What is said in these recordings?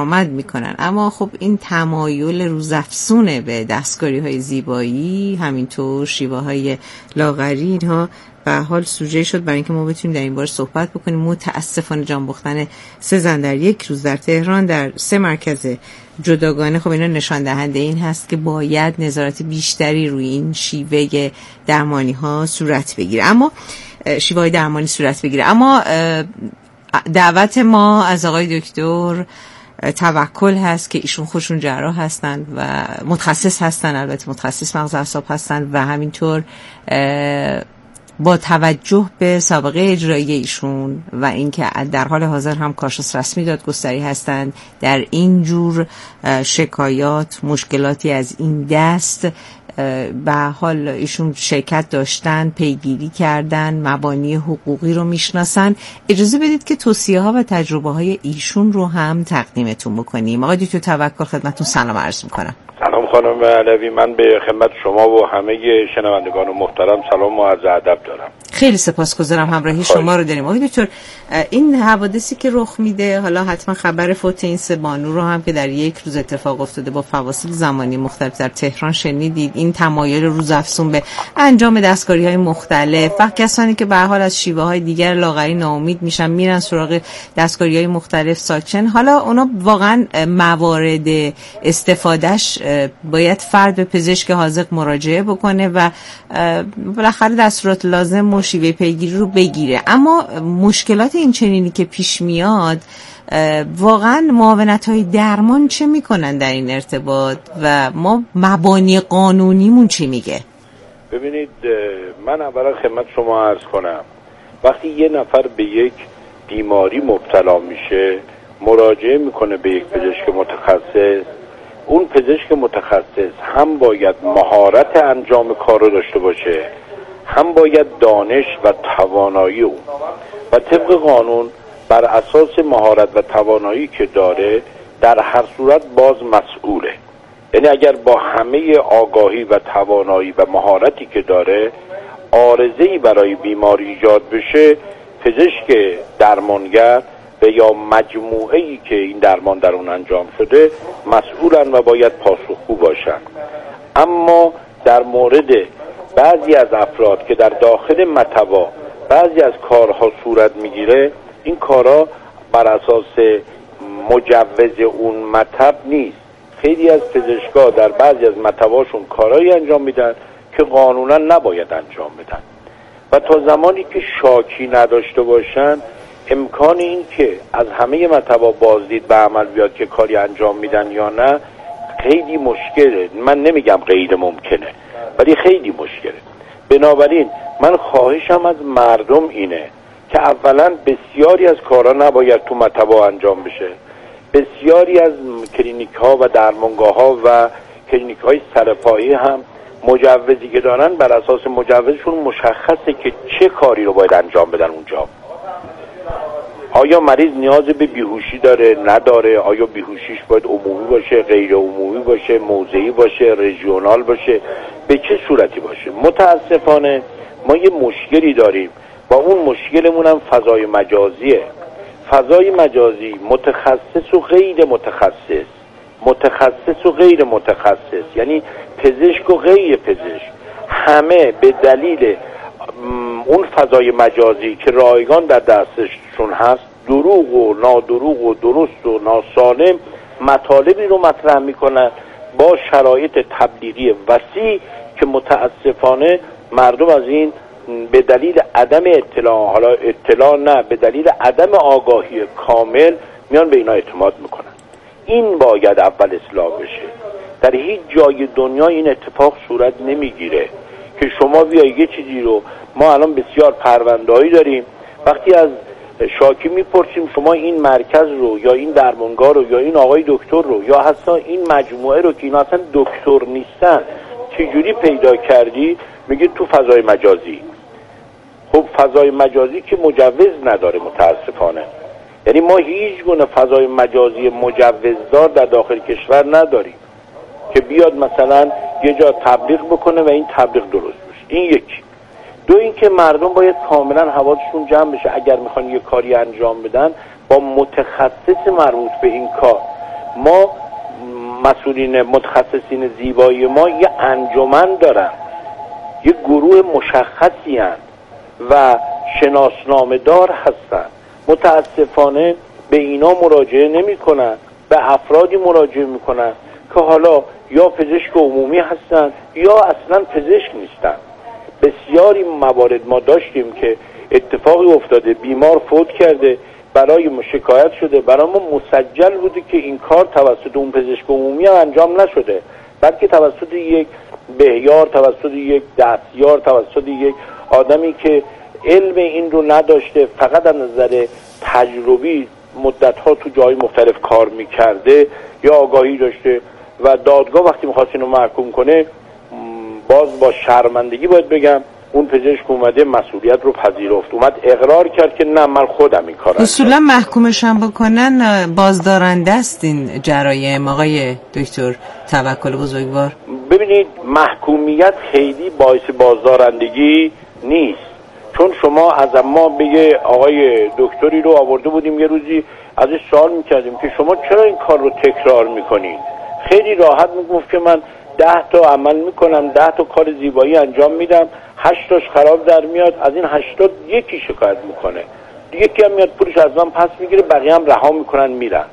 کارآمد میکنن. اما خب این تمایل روزافزون به دستکاری‌های زیبایی، همینطور شیوه‌های لاغری، اینها به حال سوژه شد برای اینکه ما بتونیم در این باره صحبت بکنیم. متاسفانه جان باختن 3 زن در یک روز در تهران در 3 مرکز جداگانه، خب اینا نشان دهنده این هست که باید نظارت بیشتری روی این شیوه درمانی ها صورت بگیره. اما شیوه درمانی صورت بگیره. اما دعوت ما از آقای دکتر توکل هست که ایشون خودشون جراح هستن و متخصص هستن، البته متخصص مغز اعصاب هستن و همینطور با توجه به سابقه اجرایی ایشون و اینکه در حال حاضر هم کارشناس رسمی دادگستری هستند، در این جور شکایات، مشکلاتی از این دست به حال ایشون شرکت داشتن، پیگیری کردن، مبانی حقوقی رو میشناسن. اجازه بدید که توصیه ها و تجربه های ایشون رو هم تقدیمتون بکنیم. آقای دکتر توکل خدمتتون سلام عرض میکنم. سلام خانم علوی، من به خدمت شما و همه شنوندگان محترم سلام و عرض ادب دارم. خیلی سپاسگزارم همراهی شما رو داریم. آقای دکتر، این حوادثی که رخ میده، حالا حتما خبر فوت این 3 بانو رو هم که در یک روز اتفاق افتاده با فواصل زمانی مختلف در تهران شنیدید. این تمایل روزافزون به انجام دستکاری‌های مختلف و کسانی که به هر حال از شیوه‌های دیگر لاغری ناامید میشن، میرن سراغ دستکاری‌های مختلف ساکن. حالا اونا واقعا موارد استفادهش باید فرد به پزشک حاذق مراجعه بکنه و بالاخره دستورات لازم و شیوه پیگیری رو بگیره. اما مشکلات این چنینی که پیش میاد، واقعا معاونت‌های درمان چه میکنن در این ارتباط و ما مبانی قانونیمون چی میگه؟ ببینید، من اولا خدمت شما عرض کنم، وقتی یه نفر به یک بیماری مبتلا میشه مراجعه میکنه به یک پزشک متخصص، اون پزشک متخصص هم باید مهارت انجام کار رو داشته باشه، هم باید دانش و توانایی اون و طبق قانون بر اساس مهارت و توانایی که داره در هر صورت باز مسئوله. یعنی اگر با همه آگاهی و توانایی و مهارتی که داره عارضه‌ای برای بیماری ایجاد بشه، پزشک درمانگر و یا مجموعه‌ای که این درمان در اون انجام شده مسئولن و باید پاسخگو باشن. اما در مورد بعضی از افراد که در داخل مطبع بعضی از کارها صورت میگیره، این کارها بر اساس مجوز اون مطب نیست. خیلی از پزشکا در بعضی از مطبعشون کارهایی انجام میدن که قانونا نباید انجام بدن و تا زمانی که شاکی نداشته باشن امکان این که از همه مطبع بازدید به عمل بیاد که کاری انجام میدن یا نه خیلی مشکله. من نمیگم غیر ممکنه، ولی خیلی مشکله. بنابراین من خواهشم از مردم اینه که اولا بسیاری از کارا نباید تو مطبع انجام بشه. بسیاری از کلینیک ها و درمانگاه ها و کلینیک های سرپایی هم مجوزی که دارن بر اساس مجوزشون مشخصه که چه کاری رو باید انجام بدن اونجا. آیا مریض نیاز به بیهوشی داره نداره، آیا بیهوشیش باید عمومی باشه، غیر عمومی باشه، موضعی باشه، رژیونال باشه، به چه صورتی باشه. متاسفانه ما یه مشکلی داریم و اون مشکلمون هم فضای مجازیه. فضای مجازی متخصص و غیر متخصص، متخصص و غیر متخصص، یعنی پزشک و غیر پزشک، همه به دلیل اون فضای مجازی که رایگان در دستشون هست دروغ و نادروغ و درست و ناسالم مطالبی رو مطرح میکنن با شرایط تبلیغی وسیع که متاسفانه مردم از این به دلیل عدم اطلاع، حالا اطلاع نه، به دلیل عدم آگاهی کامل میان به اینا اعتماد میکنن. این باید اول اصلاح بشه. در هیچ جای دنیا این اتفاق صورت نمیگیره که شما بیایی یه چیزی رو، ما الان بسیار پرونده‌ای داریم، وقتی از شاکی میپرسیم شما این مرکز رو یا این درمانگاه رو یا این آقای دکتر رو یا حتی این مجموعه رو که اینا اصلا دکتر نیستن چجوری پیدا کردی، میگه تو فضای مجازی. خب فضای مجازی که مجوز نداره متاسفانه. یعنی ما هیچ گونه فضای مجازی مجوزدار در داخل کشور نداریم که بیاد مثلا یه جا تبلیغ بکنه و این تبلیغ درست بشه. این یکی. دو، این که مردم باید کاملا حواسشون جمع بشه اگر میخوان یه کاری انجام بدن با متخصص مربوط به این کار. ما مسئولین متخصصین زیبایی ما یه انجمن دارن، یه گروه مشخصی هستند و شناسنامه دار هستن. متاسفانه به اینا مراجعه نمی کنن، به افرادی مراجعه می کنن که حالا یا پزشک عمومی هستن یا اصلا پزشک نیستن. بسیاری موارد ما داشتیم که اتفاقی افتاده، بیمار فوت کرده، برای ما شکایت شده، برای ما مسجل بوده که این کار توسط اون پزشک عمومی انجام نشده، بلکه توسط یک بهیار، توسط یک دستیار، توسط یک آدمی که علم این رو نداشته، فقط از نظر تجربی مدت‌ها تو جای مختلف کار میکرده یا آگاهی داشته و دادگاه وقتی میخواست اینو محکوم کنه، باز با شرمندگی باید بگم اون پزشک اومده مسئولیت رو پذیرفت، اومد اقرار کرد که نه من خودم این کارو. اصولا محکومشم بکنن بازدارنده است این جرایم آقای دکتر توکل بزرگوار. ببینید محکومیت خیلی باعث بازدارندگی نیست، چون شما از ما بگه آقای دکتری رو آورده بودیم یه روزی ازش سوال میکردیم که شما چرا این کار رو تکرار میکنید، خیلی راحت میگفت که من 10 تا عمل میکنم، 10 تا کار زیبایی انجام میدم، 8 تاش خراب در میاد، از این 8 یکی شکایت میکنه، یکی هم میاد پولش از من پس میگیره، بقیه هم رها میکنن میرن.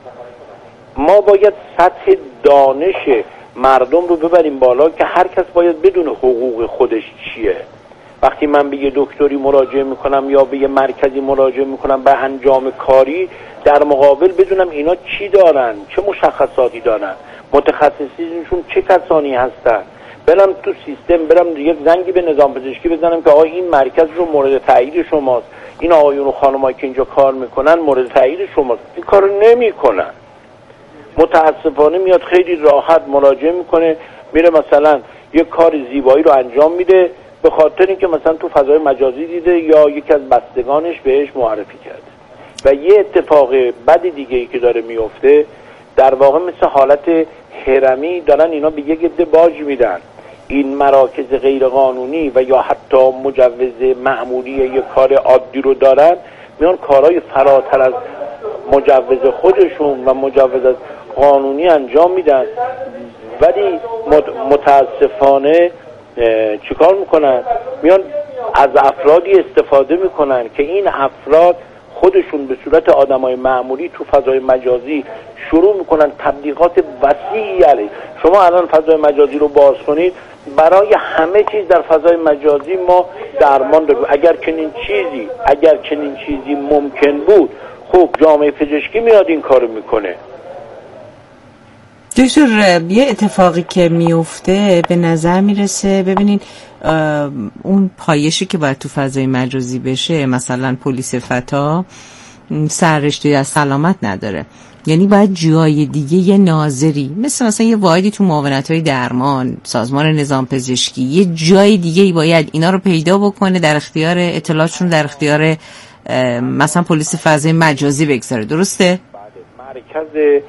ما باید سطح دانش مردم رو ببریم بالا که هر کس باید بدون حقوق خودش چیه. وقتی من به یه دکتری مراجعه میکنم یا به یه مرکزی مراجعه میکنم به انجام کاری، در مقابل بدونم اینا چی دارن، چه مشخصاتی دارن، متخصصینشون چه کسانی هستن، برم تو سیستم، برم یک زنگی به نظام پزشکی بزنم که آقا این مرکز رو مورد تایید شماست، این آقایون و خانمایی که اینجا کار میکنن مورد تایید شماست. این کارو نمیکنن. متاسفانه میاد خیلی راحت مراجعه میکنه، میره مثلا یک کار زیبایی رو انجام میده به خاطر اینکه مثلا تو فضای مجازی دیده یا یکی از بستگانش بهش معرفی کرده. و یه اتفاق بد دیگه ای که داره میفته، در واقع مثل حالت هرمی دارن اینا به یک عده باج میدن. این مراکز غیر قانونی و یا حتی مجوز معمولی یک کار عادی رو دارن، میان کارهای فراتر از مجوز خودشون و مجوز از قانونی انجام میدن، ولی متاسفانه چیکار میکنن؟ میان از افرادی استفاده میکنن که این افراد خودشون به صورت آدمای معمولی تو فضای مجازی شروع میکنن تبلیغات وسیعی علیه. شما الان فضای مجازی رو باز کنید، برای همه چیز در فضای مجازی ما درمان داریم. اگر چنین چیزی ممکن بود، خب جامعه پزشکی میاد این کارو میکنه. دکتر، یه اتفاقی که میفته به نظر میرسه، ببینین اون پایشی که باید تو فضای مجازی بشه، مثلا پلیس فتا سررشته از سلامت نداره، یعنی باید جای دیگه یه ناظری مثلا یه واحدی تو معاونت‌های درمان، سازمان نظام پزشکی، یه جای دیگه باید اینا رو پیدا بکنه، در اختیار اطلاعاتشون در اختیار مثلا پلیس فضای مجازی بگذاره. درسته؟ مرکز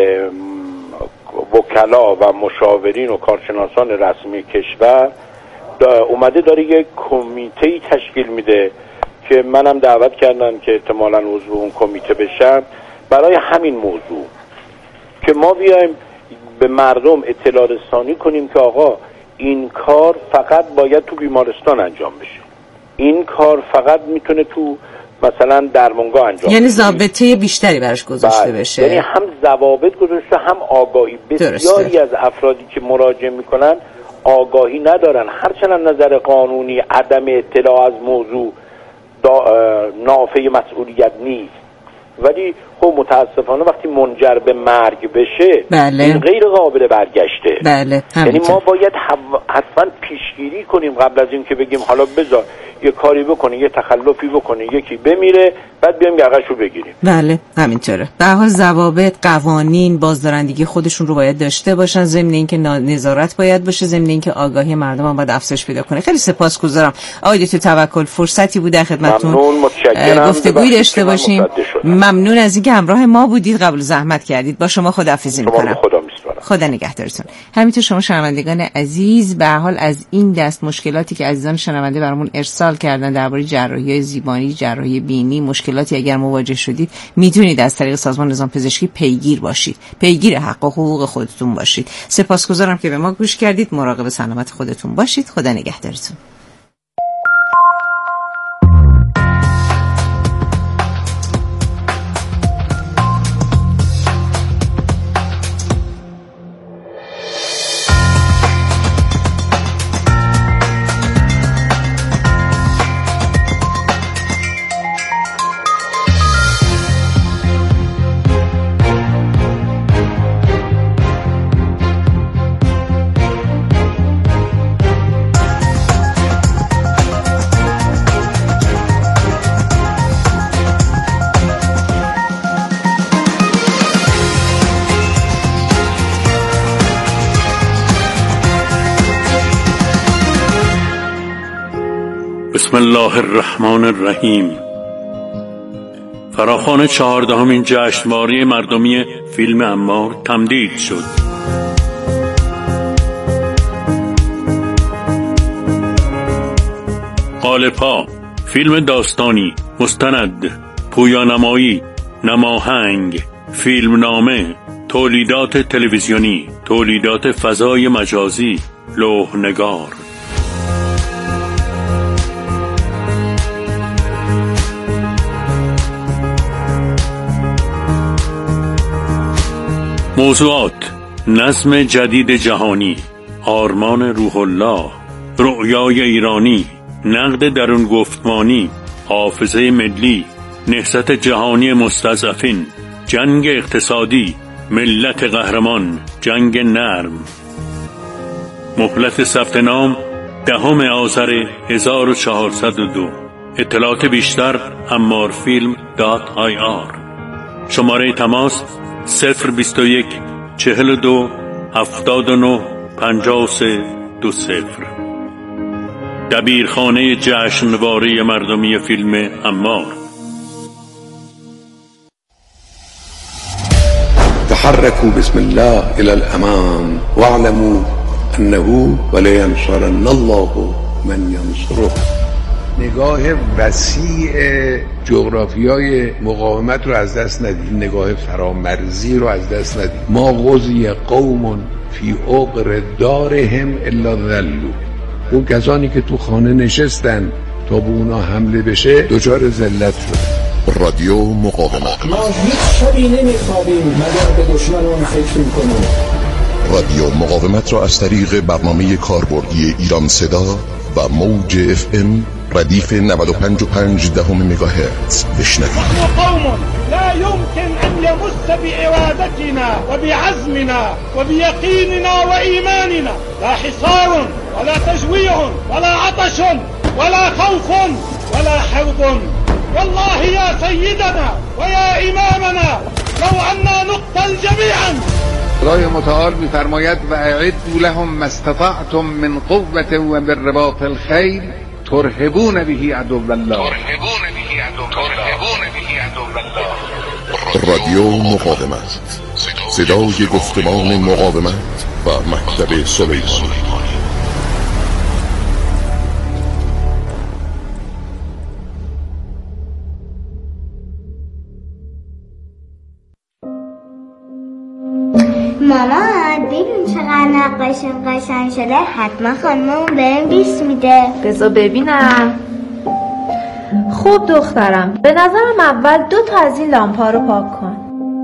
وکلا و مشاورین و کارشناسان رسمی کشور اومده داره یک کمیته‌ای تشکیل میده که منم دعوت کردم که احتمالاً عضو اون کمیته بشم، برای همین موضوع که ما بیایم به مردم اطلاع رسانی کنیم که آقا این کار فقط باید تو بیمارستان انجام بشه، این کار فقط میتونه تو مثلا درمانگاه انجام، یعنی ضابطه بیشتری براش گذاشته بشه، یعنی هم ضوابط گذاشته هم آگاهی. بسیاری از افرادی که مراجعه میکنن آگاهی ندارن، هرچند از نظر قانونی عدم اطلاع از موضوع نافی مسئولیت نیست، ولی خب متاسفانه وقتی منجر به مرگ بشه این غیر قابل برگشته. یعنی ما باید حتما پیشگیری کنیم قبل از این که بگیم حالا بذار یه کاری بکنه، یه تخلفی بکنه، یکی بمیره، بعد بیایم یقه‌شو بگیریم. بله همینطوره. به هر حال ضوابط، قوانین، بازدارندگی خودشون رو باید داشته باشن، ضمن اینکه نظارت باید باشه، ضمن اینکه آگاهی مردم هم باید افزایش پیدا کنه. خیلی سپاسگزارم آقای دکتر توکل، فرصتی بود در خدمتتون گفتگویی داشته باشیم. ممنون از اینکه همراه ما بودید، قبول زحمت کردید. با شما خداحافظی می‌کنم. خدا می‌سپارم. خدا نگهدارتون. همینطور شما شنوندگان عزیز، به هر حال از این دست مشکلاتی که عزیزان شنونده برامون ارسال کردن درباره جراحی زیبایی، جراحی بینی، مشکلاتی اگر مواجه شدید میتونید از طریق سازمان نظام پزشکی پیگیر باشید، پیگیر حق و حقوق خودتون باشید. سپاسگزارم که به ما گوش کردید. مراقب سلامت خودتون باشید. خدا نگهدارتون. بسم الله الرحمن الرحیم. فراخوان 14مین جشنواره مردمی فیلم امار تمدید شد. قالب‌ها: فیلم داستانی، مستند، پویانمایی، نماهنگ، فیلمنامه، تولیدات تلویزیونی، تولیدات فضای مجازی، لوح‌نگار. موضوعات: نظم جدید جهانی، آرمان روح الله، رؤیای ایرانی، نقد درون گفتمانی، حافظه ملی، نهضت جهانی مستضعفین، جنگ اقتصادی، ملت قهرمان، جنگ نرم. مهلت ثبت نام 10 آذر 1402. اطلاعات بیشتر ammarfilm.ir. شماره تماس 021 42 79 53 20. دبیرخانه جشنواره مردمی فیلم امار. تحركوا بسم الله إلى الأمام واعلموا أنه ولينصرن الله من ينصره. نگاه وسیع جغرافیای مقاومت رو از دست ندید، نگاه فرامرزی رو از دست ندید. ما غزی قوم فی عقر دارهم الا ذلوا. اون کسانی که تو خانه نشستن تا به اونا حمله بشه دچار ذلت شد. رادیو مقاومت. ما هیچ شبی نمیخوابیم مگر به دشمنان فکر کنیم. رادیو مقاومت را از طریق برنامه کاربردی ایران صدا و موج FM ردیف 95.5 مگاهرتز بشنوید. قوم لا يمكن أن يمس بإرادتنا وبعزمنا وبيقيننا وإيماننا لا حصار ولا تجويع ولا عطش ولا خوف ولا حرب. والله يا سيدنا ويا إمامنا لو أننا نقتل جميعا. خدای متعال می‌فرماید و اعدوا لهم ما استطعتم من قوة و بالرباط الخیل ترهبون به عدو الله. رادیو مقاومت، صدای گفتمان مقاومت و مکتب سلیمانی. مامان ببین چقدر نقاشیم قشنگ شده. حتما خانممون بهم 20 میده. بذار ببینم. خوب دخترم، به نظرم اول 2 تا از این لامپا رو پاک کن.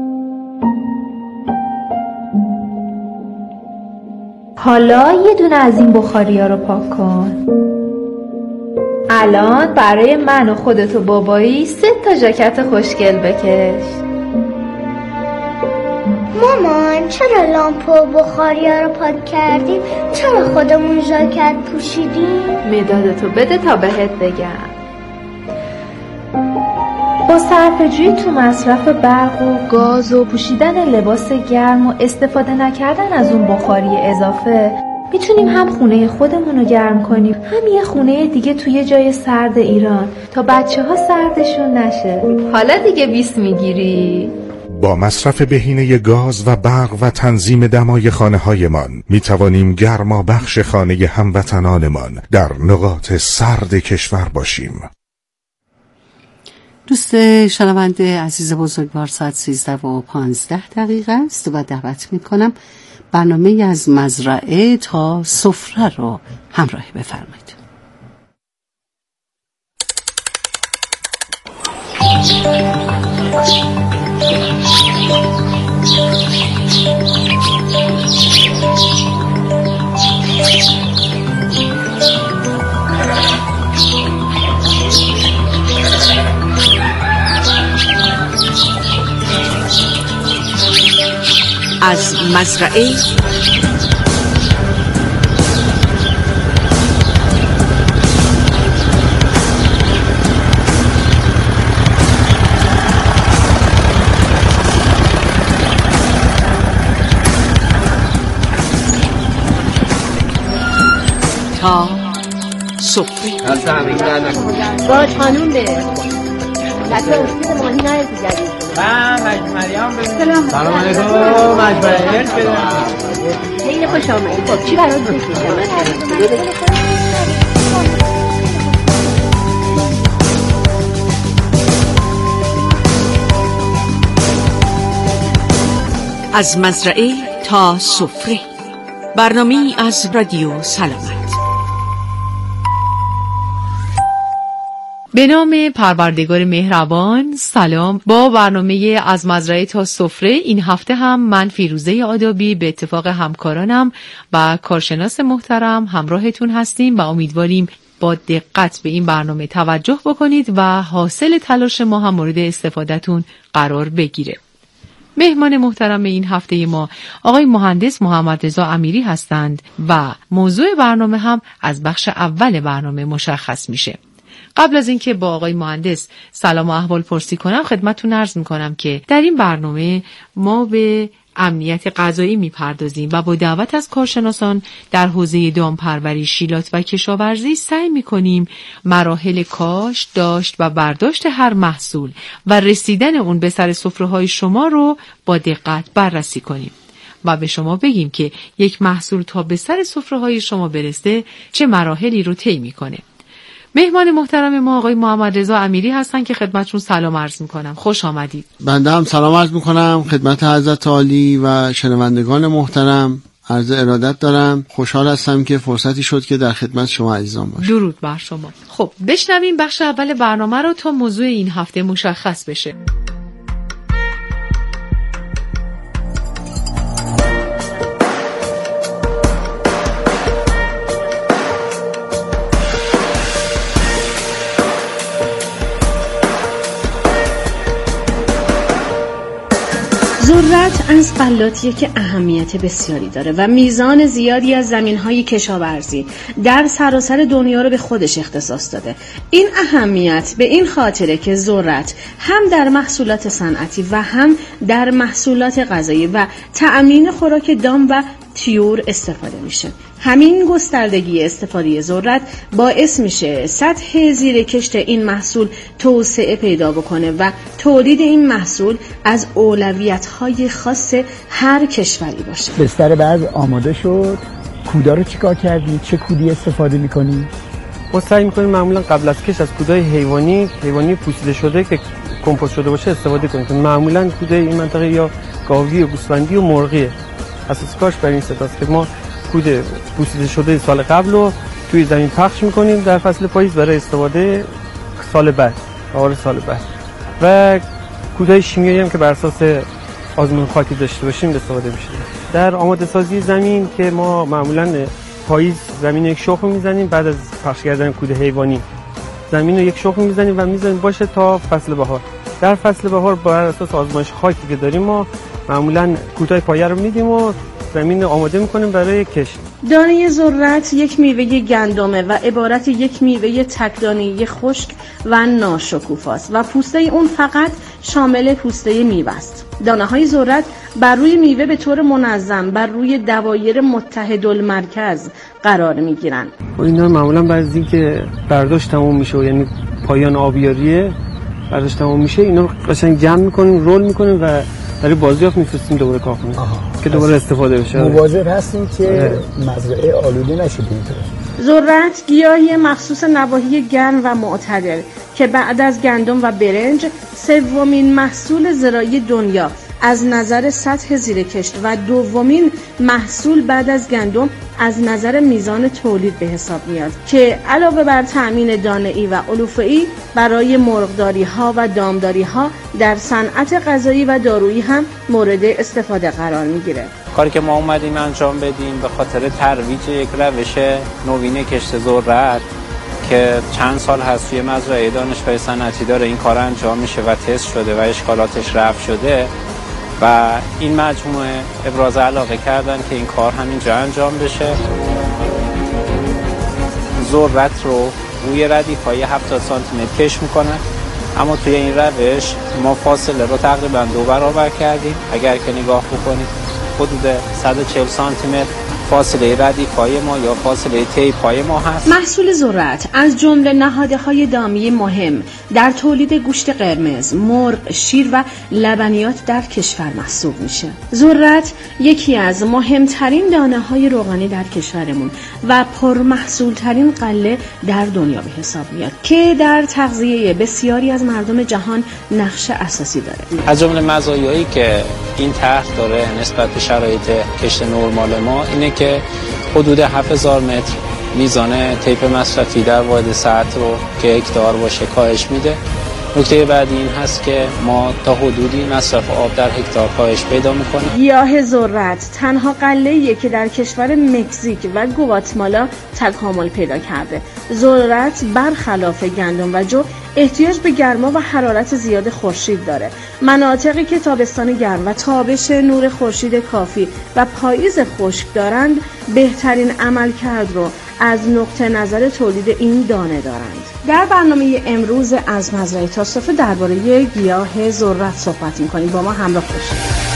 حالا 1 دونه از این بخاریا رو پاک کن. الان برای من و خودت و بابایی 3 تا ژاکت خوشگل بکش. مامان چرا لامپ و بخاریا رو پاک کردیم؟ چرا خودمون ژاکت پوشیدیم؟ مدادتو بده تا بهت بگم. با صرفه‌جویی تو مصرف برق و گاز و پوشیدن لباس گرم و استفاده نکردن از اون بخاری اضافه میتونیم هم خونه خودمون رو گرم کنیم، هم یه خونه دیگه توی جای سرد ایران تا بچه‌ها سردشون نشه. حالا دیگه 20 میگیری؟ با مصرف بهینه گاز و برق و تنظیم دمای خانه‌هایمان می‌توانیم گرما بخش خانه هموطنانمان در نقاط سرد کشور باشیم. دوست شنونده عزیز بزرگوار، ساعت 13:15 است و دعوت می‌کنم برنامه از مزرعه تا سفره رو همراه بفرمایید. از مزرعه تا سفره. باش خانوم به لطفه افتید ماهی نهید دیگری سلام علیکم. مجبوری خیلی خوش آمدید. خب چی برات بکشم؟ از مزرعه تا سفره، برنامه‌ای از رادیو سلامت. به نام پروردگار مهربان. سلام. با برنامه از مزرعه تا سفره این هفته هم من فیروزه آدابی به اتفاق همکارانم و کارشناس محترم همراهتون هستیم و امیدواریم با دقت به این برنامه توجه بکنید و حاصل تلاش ما هم مورد استفادهتون قرار بگیره. مهمان محترم این هفته ما آقای مهندس محمد رضا امیری هستند و موضوع برنامه هم از بخش اول برنامه مشخص میشه. قبل از اینکه با آقای مهندس سلام و احوال پرسی کنم خدمتتون عرض میکنم که در این برنامه ما به امنیت غذایی میپردازیم و با دعوت از کارشناسان در حوزه دامپروری، شیلات و کشاورزی سعی میکنیم مراحل کاشت، داشت و برداشت هر محصول و رسیدن اون به سر سفره‌های شما رو با دقت بررسی کنیم و به شما بگیم که یک محصول تا به سر سفره‌های شما برسه چه مراحلی رو طی میکنه. مهمان محترم ما آقای محمد رضا امیری هستن که خدمتتون سلام عرض میکنم. خوش آمدید. بنده هم سلام عرض میکنم خدمت حضرت عالی و شنوندگان محترم. عرض ارادت دارم. خوشحال هستم که فرصتی شد که در خدمت شما عزیزان باشم. درود بر شما. خب بشنویم بخش اول برنامه رو تا موضوع این هفته مشخص بشه. ذرت از غلاتیه که اهمیت بسیاری داره و میزان زیادی از زمین‌های کشاورزی در سراسر دنیا رو به خودش اختصاص داده. این اهمیت به این خاطره که ذرت هم در محصولات صنعتی و هم در محصولات غذایی و تأمین خوراک دام و طیور استفاده میشه. همین گستردگی استفاده ذرت باعث میشه سطح زیر کشت این محصول توسعه پیدا بکنه و تولید این محصول از اولویت‌های خاص هر کشوری باشه. بستر بعض آماده شد. کودا رو چیکار کردی؟ چه کودی استفاده می‌کنی؟ ما سعی می‌کنیم معمولا قبل از کشت از کودای حیوانی پوسیده شده که کمپوست شده باشه استفاده کنیم. معمولا کودای این منطقه یا گاوی و گوسفندی و مرغیه. اساس کاش بر این ستاست که ما کود پوسیده شده سال قبل رو توی زمین پخش میکنیم در فصل پاییز برای استفاده سال بعد، آوار سال بعد. و کودهای شیمیایی هم که بر اساس آزمون خاکی داشته باشیم استفاده میشه. در آماده سازی زمین که ما معمولا پاییز زمین یک شخم میزنیم، بعد از پخش کردن کود حیوانی زمین رو یک شخم میزنیم و میزنیم باشه تا فصل بهار. در فصل بهار بر اساس آزمایش خاکی که داریم ما معمولا کودهای پایه رو میدیم و زمین رو آماده میکنیم برای کشت. دانه ذرت یک میوه گندمه و عبارت یک میوه تکدانه‌ای خشک و ناشکوفاست و پوسته اون فقط شامل پوسته میوه است. دانه‌های ذرت بر روی میوه به طور منظم بر روی دوایر متحدالمرکز قرار میگیرن. اینا معمولا بعد از اینکه برداشت تموم میشه، یعنی پایان آبیاریه برداشت تموم میشه، اینا رو قشنگ جمع میکنیم، رول میکنیم و برای بازیافت میفرستیم دوباره کارخونه که دوباره استفاده بشه. مواظب هستیم که مزرعه آلوده نشه اینطور. ذرت گیاهی مخصوص نواحی گرم و معتدل که بعد از گندم و برنج سومین محصول زراعی دنیا از نظر سطح زیر کشت و دومین محصول بعد از گندم از نظر میزان تولید به حساب میاد که علاوه بر تأمین دانه‌ای و علوفه‌ای برای مرغداری‌ها و دامداری‌ها در صنعت غذایی و دارویی هم مورد استفاده قرار میگیره. کاری که ما اومدیم انجام بدیم به خاطر ترویج یک روش نوین کشت ذرت که چند سال هست توی مزرعه دانشگاه صنعتی داره این کار انجام میشه و تست شده و اشکالاتش رفع شده و این مجموعه ابراز علاقه کردن که این کار همینجا انجام بشه. ذرت رو روی ردیف‌های 70 سانتی متر کش میکنن، اما توی این روش ما فاصله رو تقریبا 2 برابر کردیم. اگر که نگاه بکنید حدود 140 سانتی متر فاصله ردیف‌های ما یا فاصله تیپ‌های ما هست. محصول ذرت از جمله نهادهای دامی مهم در تولید گوشت قرمز، مرغ، شیر و لبنیات در کشور محسوب میشه. ذرت یکی از مهمترین دانه‌های روغنی در کشورمون و پرمحصول‌ترین غله در دنیا به حساب میاد که در تغذیه بسیاری از مردم جهان نقش اساسی داره. از جمله مزایایی که این طرح داره نسبت به شرایط کشت نرمال ما اینه که حدود 7000 متر میزان طیف مصرفی در واحد ساعت رو که هکتار باشه کاهش میده. نکته بعدی این هست که ما تا حدودی مصرف آب در هکتار کاهش پیدا میکنه. گیاه ذرت تنها غله‌ایه که در کشور مکزیک و گواتمالا تکامل پیدا کرده. ذرت برخلاف گندم و جو احتیاج به گرما و حرارت زیاد خورشید داره. مناطقی که تابستان گرم و تابش نور خورشید کافی و پاییز خشک دارند بهترین عملکرد رو از نقطه نظر تولید این دانه دارند. در برنامه امروز از مزرعه تا سفره درباره گیاه ذرت صحبت می‌کنیم. با ما همراه باشید.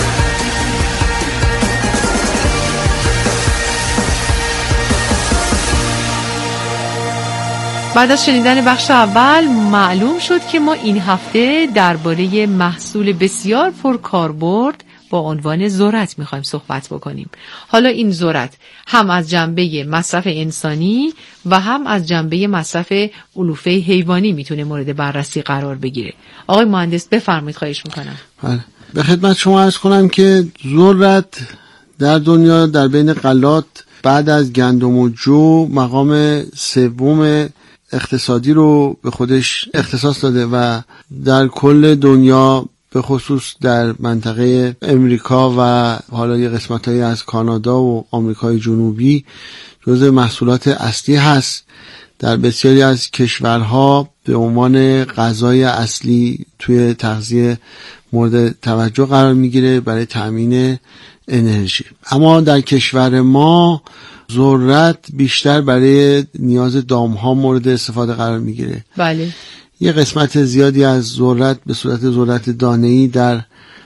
بعد از شنیدن بخش اول معلوم شد که ما این هفته درباره محصول بسیار پرکاربرد با عنوان ذرت میخوایم صحبت بکنیم. حالا این ذرت هم از جنبه مصرف انسانی و هم از جنبه مصرف علوفه حیوانی میتونه مورد بررسی قرار بگیره. آقای مهندس بفرمایید، خواهش میکنم. به خدمت شما عرض کنم که ذرت در دنیا در بین غلات بعد از گندم و جو مقام سوم اقتصادی رو به خودش اختصاص داده و در کل دنیا به خصوص در منطقه امریکا و حالا یه قسمت‌هایی از کانادا و آمریکای جنوبی جزو محصولات اصلی هست. در بسیاری از کشورها به عنوان غذای اصلی توی تغذیه مورد توجه قرار میگیره برای تأمین انرژی. اما در کشور ما ذرت بیشتر برای نیاز دامها مورد استفاده قرار میگیره. بله. یه قسمت زیادی از ذرت به صورت ذرت دانه‌ای در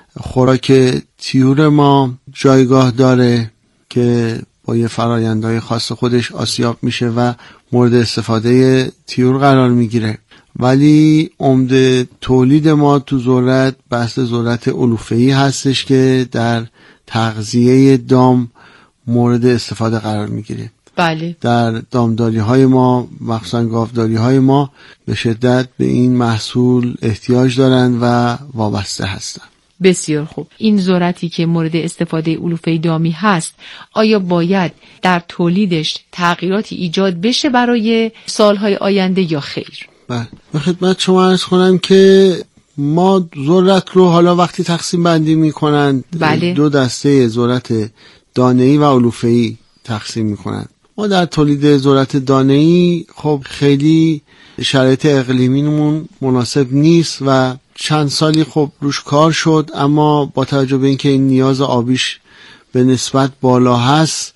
خوراک طیور ما جایگاه داره که با یه فرآیندهای خاص خودش آسیاب میشه و مورد استفاده طیور قرار میگیره. ولی عمده تولید ما تو ذرت بحث ذرت علوفه‌ای هستش که در تغذیه دام مورد استفاده قرار میگیره. بله. در دامداری های ما مخصوصا گاوداری های ما به شدت به این محصول احتیاج دارند و وابسته هستند. بسیار خوب. این ذرتی که مورد استفاده علوفه دامی هست آیا باید در تولیدش تغییراتی ایجاد بشه برای سالهای آینده یا خیر؟ بله. به خدمت شما عرض کنم که ما ذرت رو حالا وقتی تقسیم بندی میکنن بله. 2 دسته ذرت دانه‌ای و علوفه‌ای تقسیم میکنن. ما در تولید ذرت دانه‌ای خب خیلی شرایط اقلیمیمون مناسب نیست و چند سالی خب روش کار شد، اما با توجه به اینکه این نیاز آبیش به نسبت بالا هست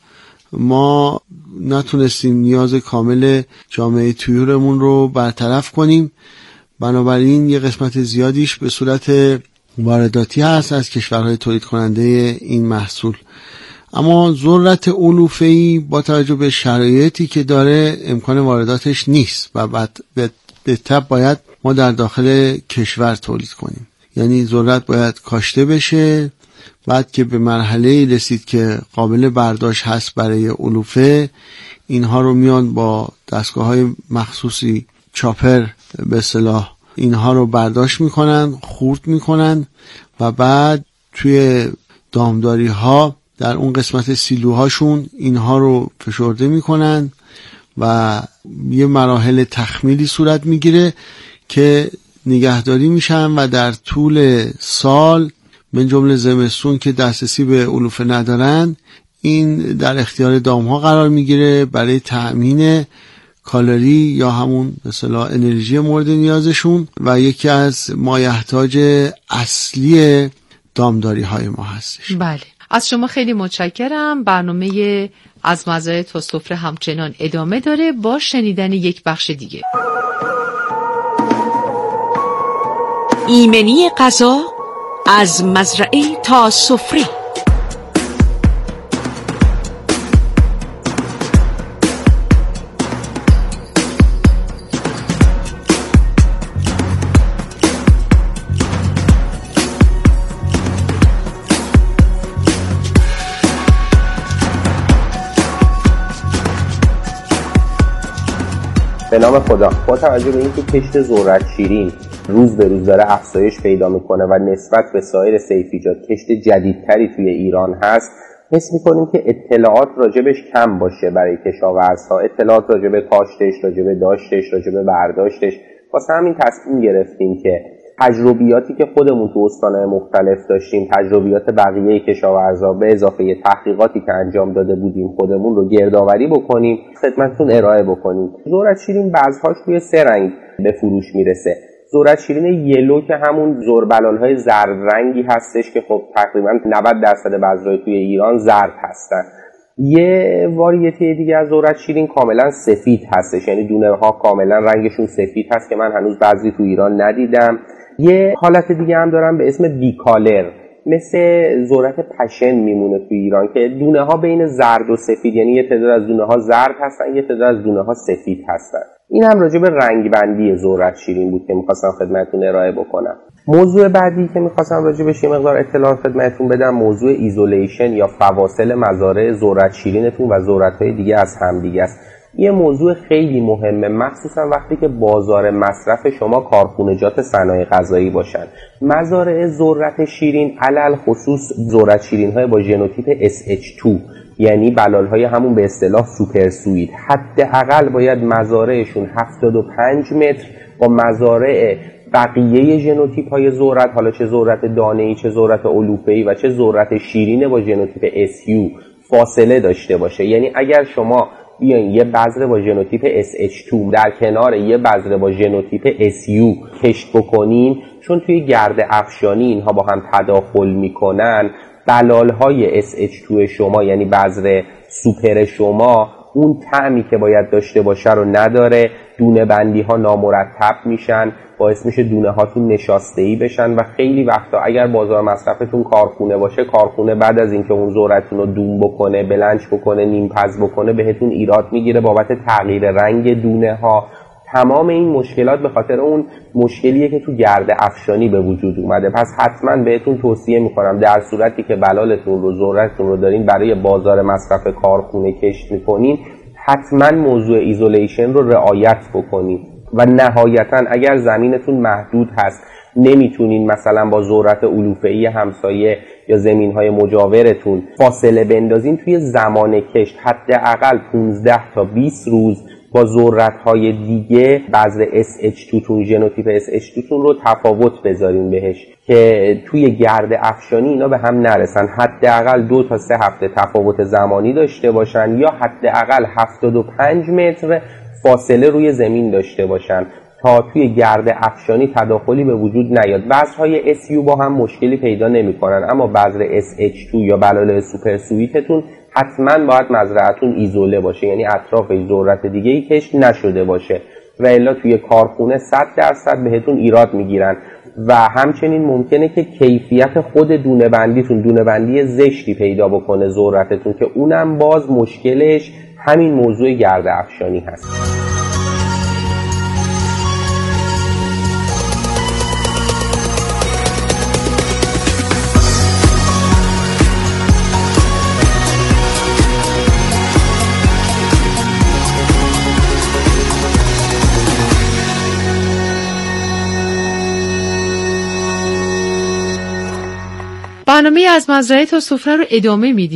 ما نتونستیم نیاز کامل جامعه طیورمون رو برطرف کنیم. بنابراین یه قسمت زیادیش به صورت وارداتی هست از کشورهای تولید کننده این محصول. اما ذرت علوفه‌ای با توجه به شرایطی که داره امکان وارداتش نیست و بعد به تبع باید ما در داخل کشور تولید کنیم. یعنی ذرت باید کاشته بشه. بعد که به مرحله رسید که قابل برداشت هست برای علوفه، اینها رو میان با دستگاه‌های مخصوصی چاپر به اصطلاح اینها رو برداشت میکنن، خورد میکنن و بعد توی دامداری ها در اون قسمت سیلوهاشون اینها رو فشرده میکنن و یه مراحل تخمیلی صورت میگیره که نگهداری میشن و در طول سال من جمله زمستون که دسترسی به علوفه ندارن، این در اختیار دامها قرار میگیره برای تأمین کالری یا همون به اصطلاح انرژی مورد نیازشون و یکی از مایحتاج اصلی دامداری های ما هستش. بله، از شما خیلی متشکرم. برنامه از مزرعه تا سفره همچنان ادامه داره با شنیدن یک بخش دیگه. ایمنی غذا از مزرعه تا سفره. به نام خدا. با توجه به اینکه کشت ذرت شیرین روز به روز داره افزایش پیدا میکنه و نسبت به سایر سیفیجات کشت جدیدتری توی ایران هست، حس میکنیم که اطلاعات راجبش کم باشه برای کشاورزها، اطلاعات راجب کاشتش، راجب داشتش، راجب برداشتش. واسه همین تصمیم گرفتیم که تجربیاتی که خودمون تو استان‌های مختلف داشتیم، تجربیات بقیه کشاورزا به اضافه تحقیقاتی که انجام داده بودیم خودمون رو گردآوری بکنیم، خدمتتون ارائه بکنیم. ذرت شیرین بعضهاش توی 3 رنگ به فروش میرسه. ذرت شیرین یلو که همون ذربلال‌های زرد رنگی هستش که خب تقریبا 90% بذرهای توی ایران زرد هستن. یه واریته دیگه از ذرت شیرین کاملا سفید هستش، یعنی دونه ها کاملا رنگشون سفید هست که من هنوز بعضی تو ایران ندیدم. یه حالت دیگه هم دارم به اسم بیکالر، مثل ذرت پشن میمونه تو ایران که دونه ها بین زرد و سفید، یعنی یه تعداد از دونه ها زرد هستن، یه تعداد از دونه ها سفید هستن. این هم راجع به رنگ بندی ذرت شیرین بود که می‌خواستم خدمتتون ارائه بکنم. موضوع بعدی که می‌خواستم راجع بهش یه مقدار اطلاع خدمتتون بدم، موضوع ایزولیشن یا فواصل مزارع ذرت شیرینتون و ذرت‌های دیگه از همدیگه است. یه موضوع خیلی مهمه، مخصوصا وقتی که بازار مصرف شما کارخونجات صنایع غذایی باشن. مزارع ذرت شیرین علل خصوص ذرت شیرین‌های با ژنوتیپ SH2، یعنی بلال‌های همون به اصطلاح سوپر سویت، حداقل باید مزارعشون 75 متر با مزارع بقیه ژنوتیپ‌های ذرت، حالا چه ذرت دانه‌ای، چه ذرت علوفه‌ای و چه ذرت شیرین با ژنوتیپ SU فاصله داشته باشه. یعنی اگر شما بیاین یه بذر با ژنوتیپ SH2 در کنار یه بذر با ژنوتیپ SU کشت بکنین، چون توی گرد افشانی اینها با هم تداخل میکنن، بلالهای SH2 شما یعنی بذر سوپر شما اون طعمی که باید داشته باشه رو نداره، دونه بندی ها نامرتب میشن، باعث میشه دونه هاتون نشاسته‌ای بشن و خیلی وقتا اگر بازار مصرفتون کارخونه باشه، کارخونه بعد از اینکه اون ذرتون رو دون بکنه، بلنچ بکنه، نیم پز بکنه، بهتون ایراد میگیره بابت تغییر رنگ دونه ها. تمام این مشکلات به خاطر اون مشکلیه که تو گرد افشانی به وجود اومده. پس حتما بهتون توصیه میکنم در صورتی که بلالتون رو، ذرتتون رو دارین برای بازار مصرف کارخونه کشت میکنین، حتما موضوع ایزولیشن رو رعایت بکنین. و نهایتا اگر زمینتون محدود هست، نمیتونین مثلا با ذرت علوفه‌ای همسایه یا زمین‌های مجاورتون فاصله بندازین، توی زمان کشت حداقل 15 تا 20 روز با ذرت‌های دیگه بذر SH2 تون، ژنوتیپ SH2 تون رو تفاوت بذارین بهش که توی گرد افشانی اینا به هم نرسن. حداقل 2 تا 3 هفته تفاوت زمانی داشته باشن یا حداقل 75 متر فاصله روی زمین داشته باشن تا توی گرد افشانی تداخلی به وجود نیاد. بذرهای SU با هم مشکلی پیدا نمی‌کنن، اما بذر SH2 یا بلال سوپر سویتتون حتما باید مزرعتون ایزوله باشه، یعنی اطراف ذرت دیگه‌ای کشت نشده باشه و الا توی کارخونه 100% بهتون ایراد میگیرن. و همچنین ممکنه که کیفیت خود دونه بندیتون، دونه بندی زشتی پیدا بکنه ذرتتون، که اونم باز مشکلش همین موضوع گرد افشانی هست. برنامه از مزرعه تا سفره رو ادامه میدیم.